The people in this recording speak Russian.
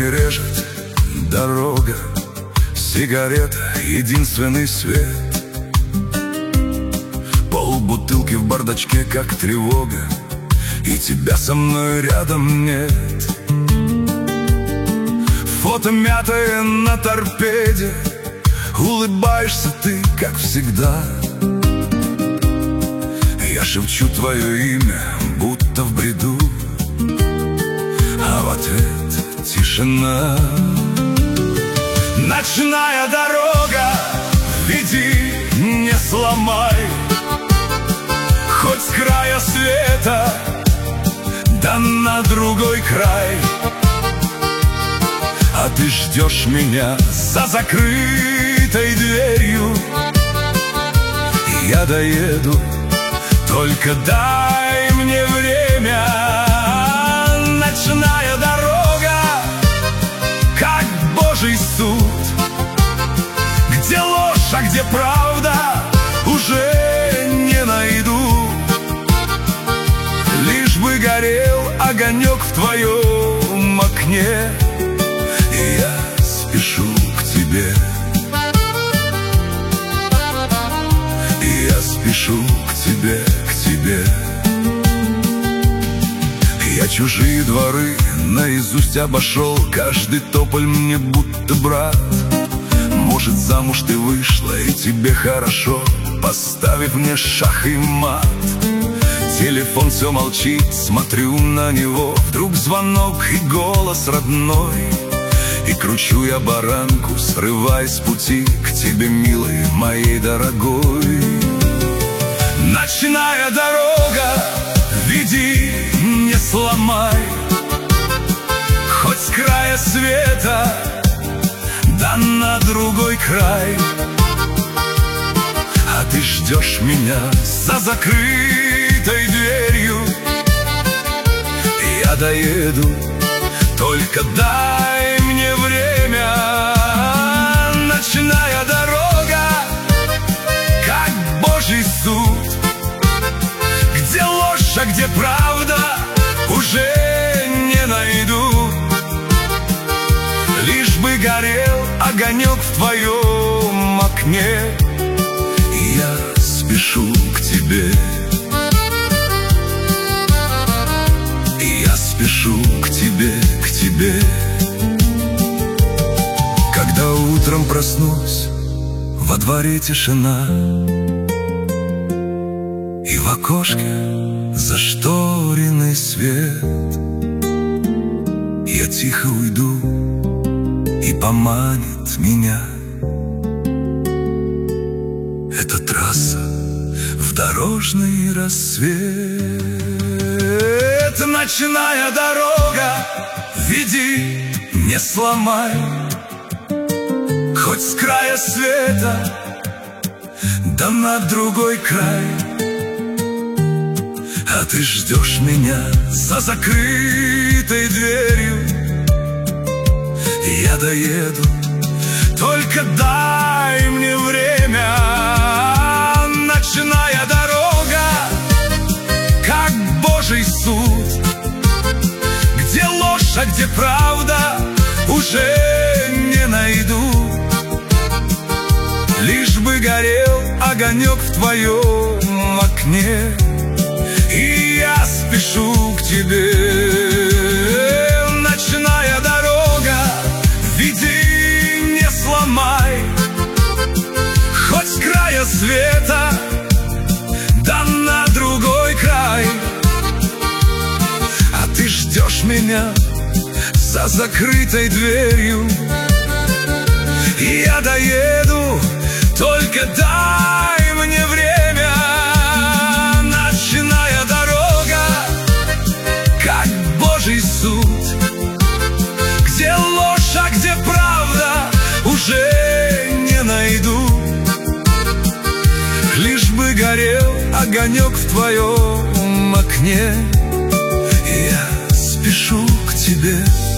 не режет дорога, сигарета — единственный свет. Полбутылки в бардачке, как тревога, и тебя со мной рядом нет. Фото мятое на торпеде, улыбаешься ты, как всегда. Я шепчу твое имя, будто в бреду, а в ответ тишина. Ночная дорога, веди, не сломай, хоть с края света, да на другой край. А ты ждешь меня за закрытой дверью, и я доеду, только дай мне время. Ночная дорога, как Божий суд, где ложь, а где правда, уже не найду. Лишь бы горел огонек в твоем окне, и я спешу к тебе. И я спешу к тебе, к тебе. Я чужие дворы наизусть обошел, каждый тополь мне будто брат. Может, замуж ты вышла и тебе хорошо, поставив мне шах и мат. Телефон все молчит, смотрю на него, вдруг звонок и голос родной. И кручу я баранку, срываясь с пути к тебе, милой моей дорогой. Ночная дорога, веди, не сломай, хоть с края света, да на другой край. А ты ждешь меня за закрытой дверью, и я доеду, только дай мне время. Ночная дорога, как Божий суд, где ложь, а где правда, уже не найду. Лишь бы горел огонек в твоем окне, и я спешу к тебе. И я спешу к тебе, к тебе. Когда утром проснусь, во дворе тишина, и в окошке зашторенный свет. Я тихо уйду, и поманит меня эта трасса в дорожный рассвет. Ночная дорога, веди, не сломай, хоть с края света, да на другой край. А ты ждешь меня за закрытой дверью, и я доеду, только дай мне время. Ночная дорога, как Божий суд, где ложь, а где правда, уже не найду. Лишь бы горел огонек в твоем окне, и я спешу к тебе. Ночная дорога, веди, не сломай, хоть с края света, да на другой край. А ты ждешь меня за закрытой дверью, и я доеду, только дай мне время. Ночная дорога, как Божий суд, где ложь, а где правда, уже не найду. Лишь бы горел огонек в твоем окне, и я спешу к тебе.